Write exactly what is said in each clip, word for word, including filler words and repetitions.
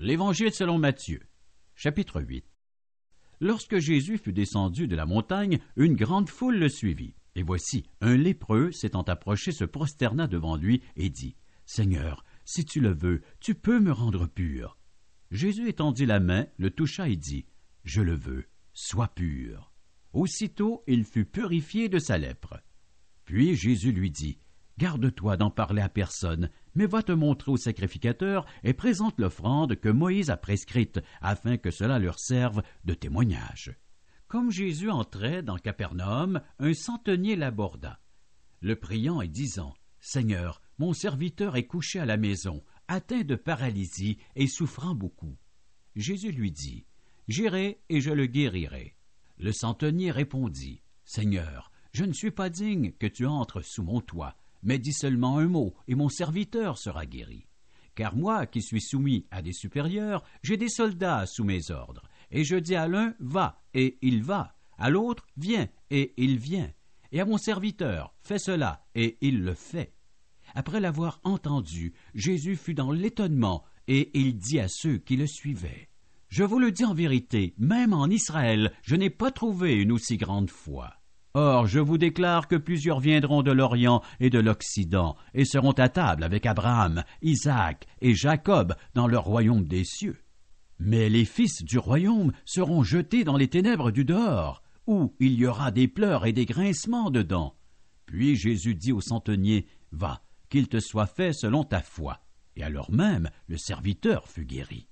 L'Évangile selon Matthieu, chapitre huit. Lorsque Jésus fut descendu de la montagne, une grande foule le suivit. Et voici, un lépreux s'étant approché se prosterna devant lui et dit, « Seigneur, si tu le veux, tu peux me rendre pur. » Jésus étendit la main, le toucha et dit, « Je le veux, sois pur. » Aussitôt, il fut purifié de sa lèpre. Puis Jésus lui dit, « Garde-toi d'en parler à personne, mais va te montrer au sacrificateur et présente l'offrande que Moïse a prescrite, afin que cela leur serve de témoignage. » Comme Jésus entrait dans Capernaum, un centenier l'aborda, le priant et disant, « Seigneur, mon serviteur est couché à la maison, atteint de paralysie et souffrant beaucoup. » Jésus lui dit, « J'irai et je le guérirai. » Le centenier répondit, « Seigneur, je ne suis pas digne que tu entres sous mon toit, mais dis seulement un mot, et mon serviteur sera guéri. Car moi, qui suis soumis à des supérieurs, j'ai des soldats sous mes ordres, et je dis à l'un, va, et il va, à l'autre, viens, et il vient, et à mon serviteur, fais cela, et il le fait. » Après l'avoir entendu, Jésus fut dans l'étonnement, et il dit à ceux qui le suivaient, « Je vous le dis en vérité, même en Israël, je n'ai pas trouvé une aussi grande foi. Or, je vous déclare que plusieurs viendront de l'Orient et de l'Occident, et seront à table avec Abraham, Isaac et Jacob dans le royaume des cieux. Mais les fils du royaume seront jetés dans les ténèbres du dehors, où il y aura des pleurs et des grincements dedans. » Puis Jésus dit au centenier, « Va, qu'il te soit fait selon ta foi. » Et alors même, le serviteur fut guéri.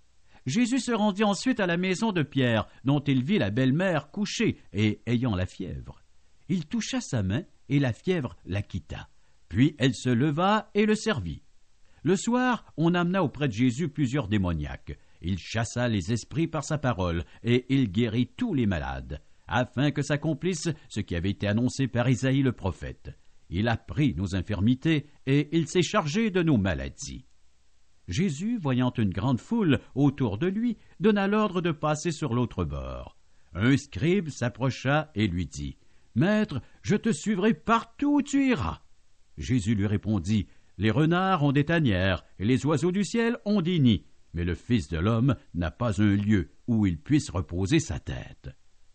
Jésus se rendit ensuite à la maison de Pierre, dont il vit la belle-mère couchée et ayant la fièvre. Il toucha sa main, et la fièvre la quitta. Puis elle se leva et le servit. Le soir, on amena auprès de Jésus plusieurs démoniaques. Il chassa les esprits par sa parole, et il guérit tous les malades, afin que s'accomplisse ce qui avait été annoncé par Isaïe le prophète. Il a pris nos infirmités, et il s'est chargé de nos maladies. Jésus, voyant une grande foule autour de lui, donna l'ordre de passer sur l'autre bord. Un scribe s'approcha et lui dit, « Maître, je te suivrai partout où tu iras. » Jésus lui répondit, « Les renards ont des tanières, et les oiseaux du ciel ont des nids, mais le Fils de l'homme n'a pas un lieu où il puisse reposer sa tête. »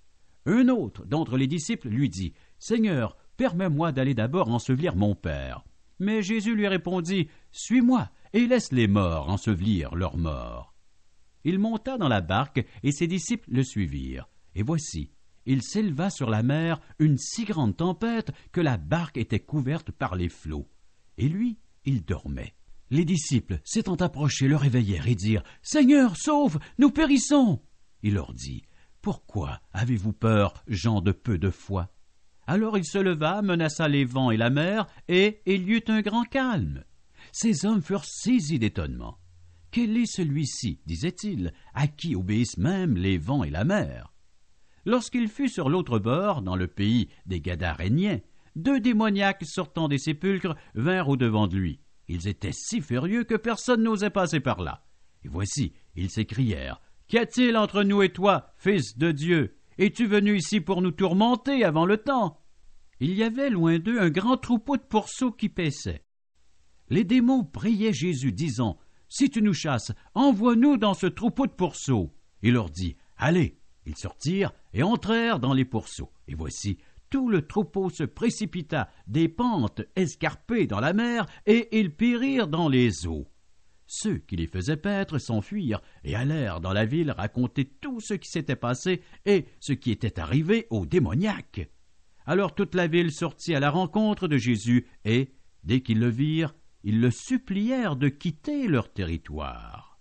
Un autre d'entre les disciples lui dit, « Seigneur, permets-moi d'aller d'abord ensevelir mon Père. » Mais Jésus lui répondit, « Suis-moi, et laisse les morts ensevelir leurs morts. » Il monta dans la barque, et ses disciples le suivirent. Et voici, il s'éleva sur la mer une si grande tempête que la barque était couverte par les flots. Et lui, il dormait. Les disciples, s'étant approchés, le réveillèrent et dirent, « Seigneur, sauve, nous périssons !» Il leur dit, « Pourquoi avez-vous peur, gens de peu de foi ?» Alors il se leva, menaça les vents et la mer, et il y eut un grand calme. Ces hommes furent saisis d'étonnement. « Quel est celui-ci, disait-il, à qui obéissent même les vents et la mer ?» Lorsqu'il fut sur l'autre bord, dans le pays des Gadaréniens, deux démoniaques sortant des sépulcres vinrent au-devant de lui. Ils étaient si furieux que personne n'osait passer par là. Et voici, ils s'écrièrent, « Qu'y a-t-il entre nous et toi, Fils de Dieu? Es-tu venu ici pour nous tourmenter avant le temps? » Il y avait loin d'eux un grand troupeau de pourceaux qui paissaient. Les démons priaient Jésus, disant, « Si tu nous chasses, envoie-nous dans ce troupeau de pourceaux. » Il leur dit, « Allez !» Ils sortirent et entrèrent dans les pourceaux. Et voici, tout le troupeau se précipita des pentes escarpées dans la mer, et ils périrent dans les eaux. Ceux qui les faisaient paître s'enfuirent et allèrent dans la ville raconter tout ce qui s'était passé et ce qui était arrivé aux démoniaques. Alors toute la ville sortit à la rencontre de Jésus, et, dès qu'ils le virent, ils le supplièrent de quitter leur territoire.